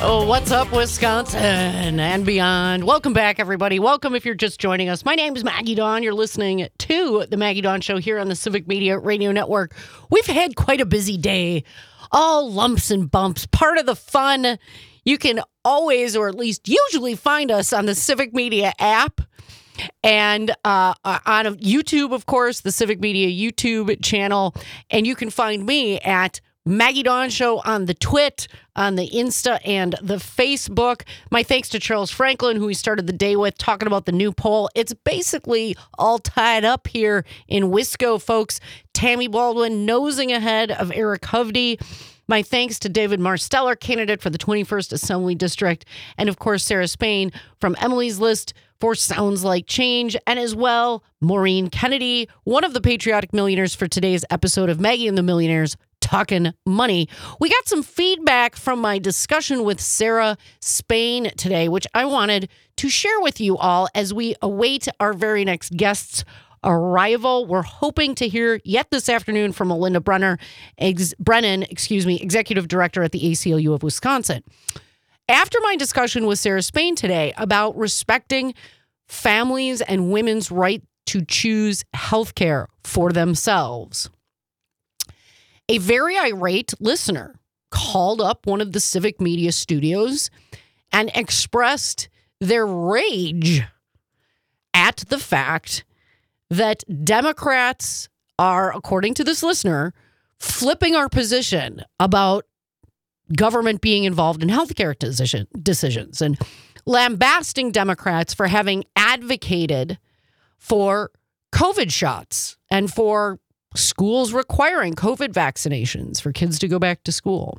Oh, what's up, Wisconsin and beyond? Welcome back, everybody. Welcome if you're just joining us. My name is Maggie Dawn. You're listening to the Maggie Dawn Show here on the Civic Media Radio Network. We've had quite a busy day. All lumps and bumps. Part of the fun. You can always, or at least usually, find us on the Civic Media app. And on YouTube, of course, the Civic Media YouTube channel. And you can find me at Maggie Dawn Show on the Twit, on the Insta, and the Facebook. My thanks to Charles Franklin, who we started the day with, talking about the new poll. It's basically all tied up here in Wisco, folks. Tammy Baldwin nosing ahead of Eric Hovde. My thanks to David Marsteller, candidate for the 21st Assembly District, and of course, Sarah Spain from Emily's List for Sounds Like Change, and as well, Maureen Kennedy, one of the patriotic millionaires for today's episode of Maggie and the Millionaires Talking Money. We got some feedback from my discussion with Sarah Spain today, which I wanted to share with you all as we await our very next guest's arrival. We're hoping to hear yet this afternoon from Melinda Brennan, Executive Director at the ACLU of Wisconsin. After my discussion with Sarah Spain today about respecting families and women's right to choose healthcare for themselves, a very irate listener called up one of the Civic Media studios and expressed their rage at the fact that Democrats are, according to this listener, flipping our position about government being involved in healthcare decisions and lambasting Democrats for having advocated for COVID shots and for schools requiring COVID vaccinations for kids to go back to school.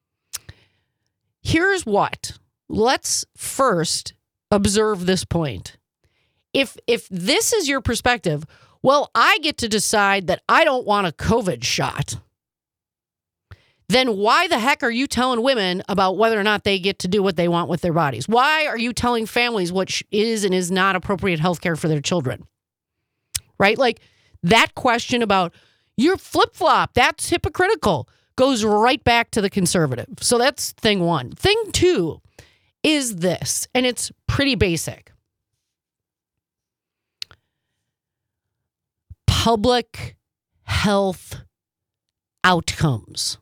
Here's what. Let's first observe this point. If this is your perspective, well, I get to decide that I don't want a COVID shot, then why the heck are you telling women about whether or not they get to do what they want with their bodies? Why are you telling families what is and is not appropriate health care for their children? Right? Like, that question about your flip-flop, that's hypocritical, goes right back to the conservative. So that's thing one. Thing two is this, and it's pretty basic. Public health outcomes.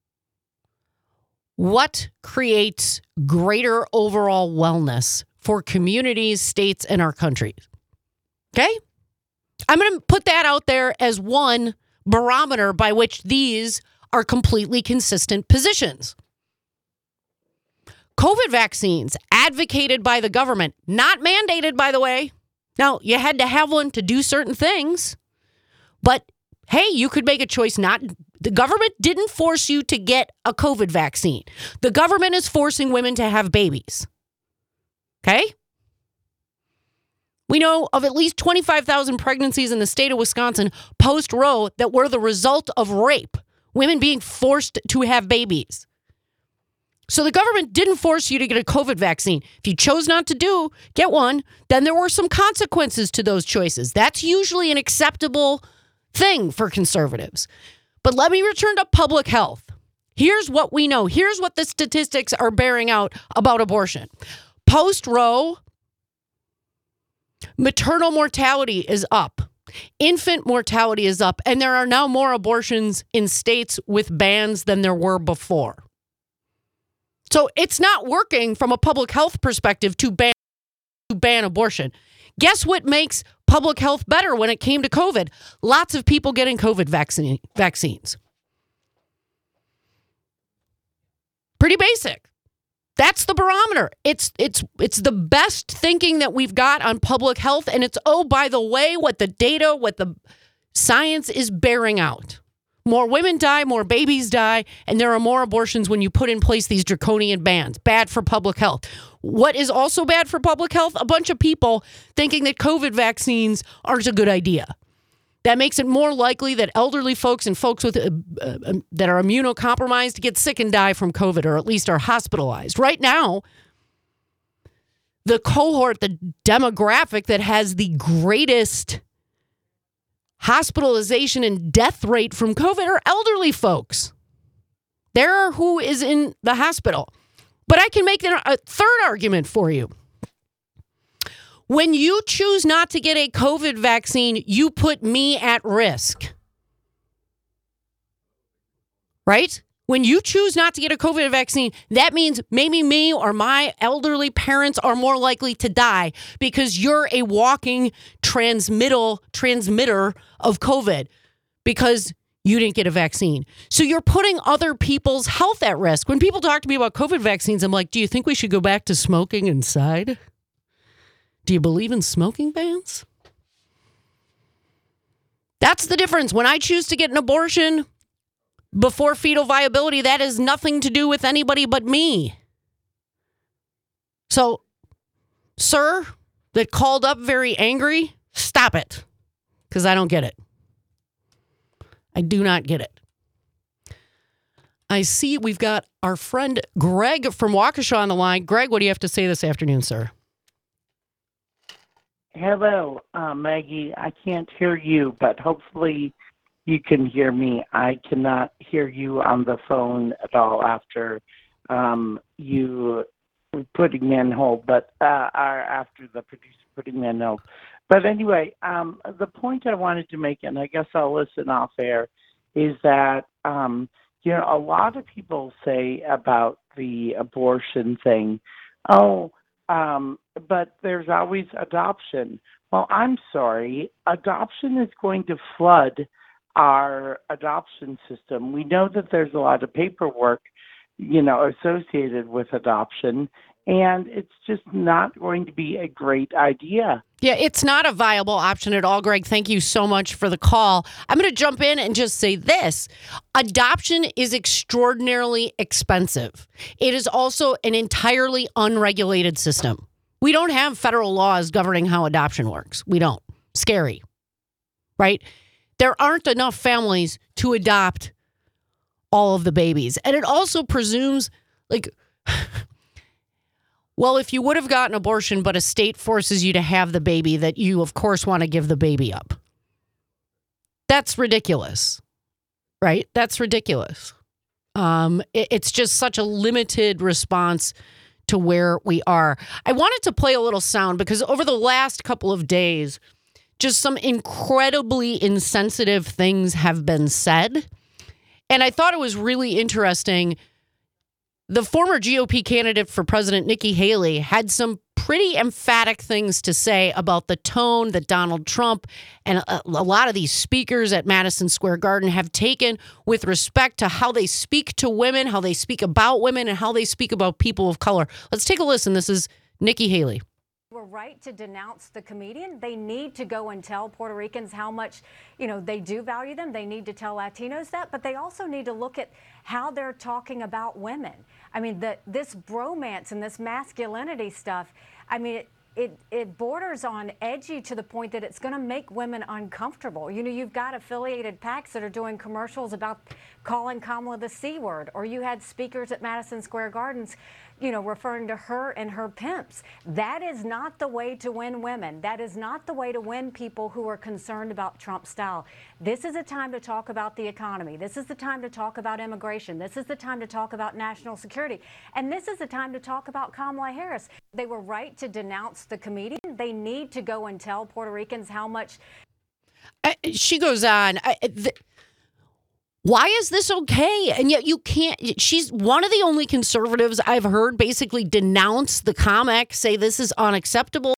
What creates greater overall wellness for communities, states, and our country? Okay? I'm going to put that out there as one barometer by which these are completely consistent positions. COVID vaccines advocated by the government, not mandated, by the way. Now, you had to have one to do certain things, but hey, you could make a choice not. The government didn't force you to get a COVID vaccine. The government is forcing women to have babies. Okay? We know of at least 25,000 pregnancies in the state of Wisconsin post-Roe that were the result of rape, women being forced to have babies. So the government didn't force you to get a COVID vaccine. If you chose not to get one, then there were some consequences to those choices. That's usually an acceptable thing for conservatives. But let me return to public health. Here's what we know. Here's what the statistics are bearing out about abortion. Post-Roe, maternal mortality is up. Infant mortality is up. And there are now more abortions in states with bans than there were before. So it's not working from a public health perspective to ban abortion. Guess what makes public health better when it came to COVID? Lots of people getting COVID vaccines. Pretty basic. That's the barometer. It's the best thinking that we've got on public health. And it's, oh, by the way, what the data, what the science is bearing out. More women die, more babies die, and there are more abortions when you put in place these draconian bans. Bad for public health. What is also bad for public health? A bunch of people thinking that COVID vaccines aren't a good idea. That makes it more likely that elderly folks and folks with that are immunocompromised get sick and die from COVID, or at least are hospitalized. Right now, the cohort, the demographic that has the greatest hospitalization and death rate from COVID are elderly folks. They're who is in the hospital. But I can make a third argument for you. When you choose not to get a COVID vaccine, you put me at risk. Right? When you choose not to get a COVID vaccine, that means maybe me or my elderly parents are more likely to die because you're a walking transmitter of COVID because you didn't get a vaccine. So you're putting other people's health at risk. When people talk to me about COVID vaccines, I'm like, do you think we should go back to smoking inside? Do you believe in smoking bans? That's the difference. When I choose to get an abortion before fetal viability, that has nothing to do with anybody but me. So, sir, that called up very angry, stop it, because I don't get it. I do not get it. I see we've got our friend Greg from Waukesha on the line. Greg, what do you have to say this afternoon, sir? Hello, Maggie. I can't hear you, but hopefully you can hear me. I cannot hear you on the phone at all after you putting me on hold, but after the producer putting me on hold. But anyway, the point I wanted to make, and I guess I'll listen off air, is that a lot of people say about the abortion thing, but there's always adoption. Well, I'm sorry. Adoption is going to flood our adoption system. We know that there's a lot of paperwork, associated with adoption, and it's just not going to be a great idea. Yeah, it's not a viable option at all, Greg. Thank you so much for the call. I'm going to jump in and just say this. Adoption is extraordinarily expensive. It is also an entirely unregulated system. We don't have federal laws governing how adoption works. We don't. Scary, right? There aren't enough families to adopt all of the babies. And it also presumes, well, if you would have gotten an abortion, but a state forces you to have the baby, that you, of course, want to give the baby up. That's ridiculous, right? That's ridiculous. It's just such a limited response to where we are. I wanted to play a little sound because over the last couple of days, just some incredibly insensitive things have been said. And I thought it was really interesting. The former GOP candidate for president, Nikki Haley, had some pretty emphatic things to say about the tone that Donald Trump and a lot of these speakers at Madison Square Garden have taken with respect to how they speak to women, how they speak about women, and how they speak about people of color. Let's take a listen. This is Nikki Haley. We're right to denounce the comedian. They need to go and tell Puerto Ricans how much, they do value them. They need to tell Latinos that, but they also need to look at how they're talking about women. I mean, this bromance and this masculinity stuff, I mean, it borders on edgy to the point that it's going to make women uncomfortable. You've got affiliated PACs that are doing commercials about calling Kamala the C word, or you had speakers at Madison Square Gardens, referring to her and her pimps. That is not the way to win women. That is not the way to win people who are concerned about Trump style. This is a time to talk about the economy. This is the time to talk about immigration. This is the time to talk about national security. And this is the time to talk about Kamala Harris. They were right to denounce the comedian. They need to go and tell Puerto Ricans how much. She goes on. Why is this okay? And yet you can't. She's one of the only conservatives I've heard basically denounce the comic, say this is unacceptable.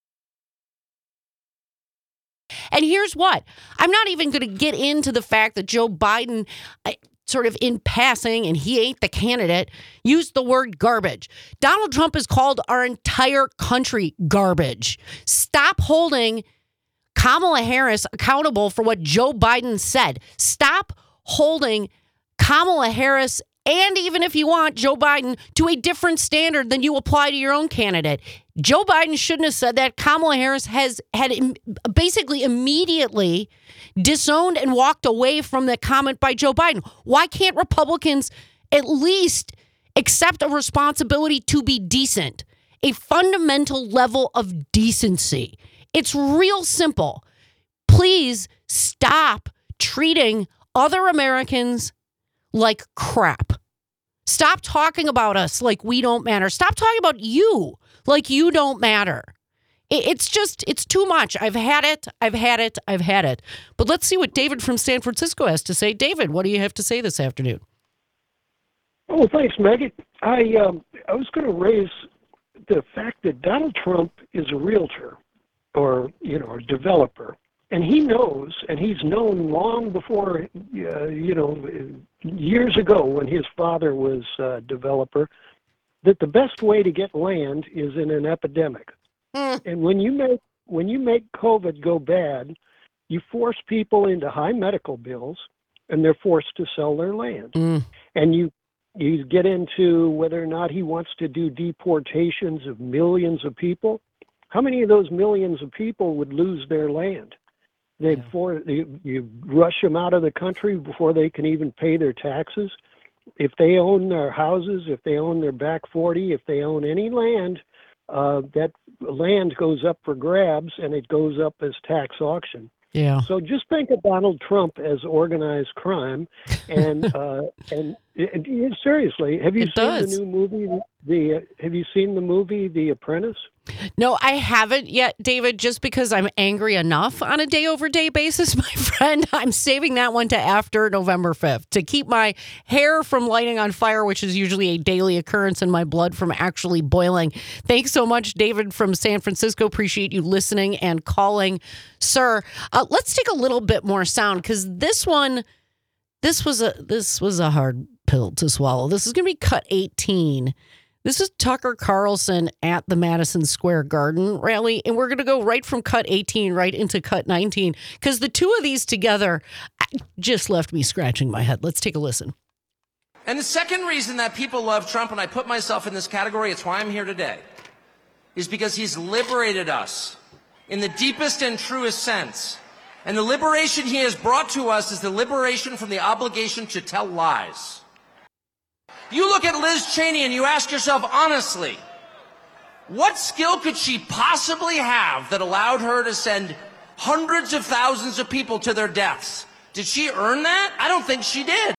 And here's what. I'm not even going to get into the fact that Joe Biden, sort of in passing, and he ain't the candidate, used the word garbage. Donald Trump has called our entire country garbage. Stop holding Kamala Harris accountable for what Joe Biden said. Stop holding Kamala Harris, and even if you want Joe Biden, to a different standard than you apply to your own candidate. Joe Biden shouldn't have said that. Kamala Harris had basically immediately disowned and walked away from the comment by Joe Biden. Why can't Republicans at least accept a responsibility to be decent? A fundamental level of decency. It's real simple. Please stop treating other Americans like crap. Stop talking about us like we don't matter. Stop talking about you like you don't matter. It's too much. I've had it. But let's see what David from San Francisco has to say. David, what do you have to say this afternoon? Oh, thanks, Maggie. I was going to raise the fact that Donald Trump is a realtor or, a developer. And he knows, and he's known long before, years ago when his father was a developer, that the best way to get land is in an epidemic. And when you make COVID go bad, you force people into high medical bills, and they're forced to sell their land. And you get into whether or not he wants to do deportations of millions of people. How many of those millions of people would lose their land? You rush them out of the country before they can even pay their taxes. If they own their houses, if they own their back 40, if they own any land, that land goes up for grabs, and it goes up as tax auction. Yeah. So just think of Donald Trump as organized crime, and seriously, have you seen the new movie? Have you seen the movie The Apprentice? No, I haven't yet, David, just because I'm angry enough on a day-over-day basis, my friend. I'm saving that one to after November 5th to keep my hair from lighting on fire, which is usually a daily occurrence, and my blood from actually boiling. Thanks so much, David from San Francisco. Appreciate you listening and calling, sir. Let's take a little bit more sound, because this was a hard pill to swallow. This is going to be cut 18. This is Tucker Carlson at the Madison Square Garden rally, and we're going to go right from cut 18 right into cut 19, because the two of these together just left me scratching my head. Let's take a listen. And the second reason that people love Trump, and I put myself in this category, it's why I'm here today, is because he's liberated us in the deepest and truest sense. And the liberation he has brought to us is the liberation from the obligation to tell lies. You look at Liz Cheney and you ask yourself honestly, what skill could she possibly have that allowed her to send hundreds of thousands of people to their deaths? Did she earn that? I don't think she did.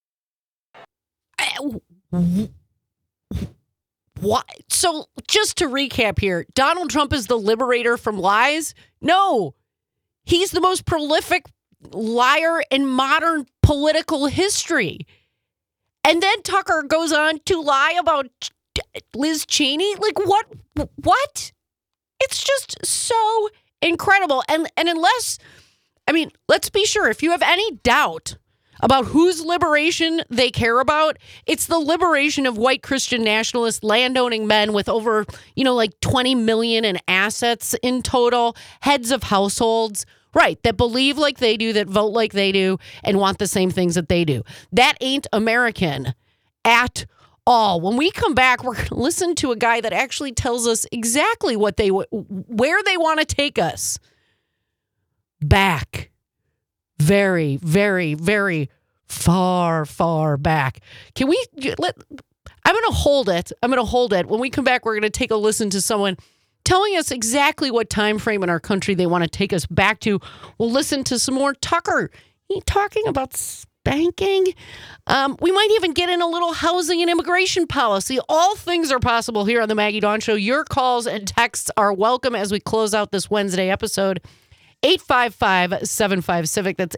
What? So just to recap here, Donald Trump is the liberator from lies? No, he's the most prolific liar in modern political history. And then Tucker goes on to lie about Liz Cheney. Like, what? It's just so incredible. And unless, let's be sure, if you have any doubt about whose liberation they care about, it's the liberation of white Christian nationalist landowning men with over, 20 million in assets in total, heads of households. Right, that believe like they do, that vote like they do, and want the same things that they do. That ain't American at all. When we come back, we're going to listen to a guy that actually tells us exactly where they want to take us. Back. Very, very, very far, far back. I'm going to hold it. When we come back, we're going to take a listen to someone telling us exactly what time frame in our country they want to take us back to. We'll listen to some more Tucker. He talking about spanking. We might even get in a little housing and immigration policy. All things are possible here on the Maggie Dawn Show. Your calls and texts are welcome as we close out this Wednesday episode. 855-75-CIVIC. That's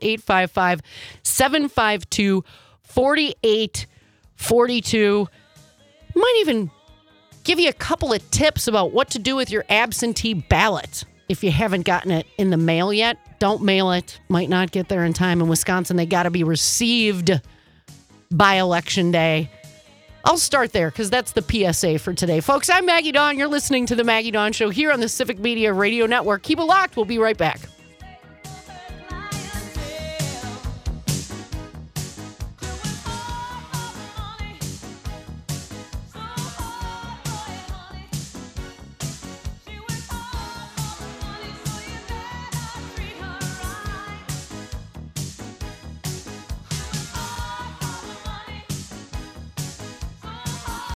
855-752-4842. Might even give you a couple of tips about what to do with your absentee ballot. If you haven't gotten it in the mail yet, don't mail it. Might not get there in time. In Wisconsin, they got to be received by Election Day. I'll start there because that's the PSA for today. Folks, I'm Maggie Dawn. You're listening to The Maggie Dawn Show here on the Civic Media Radio Network. Keep it locked. We'll be right back.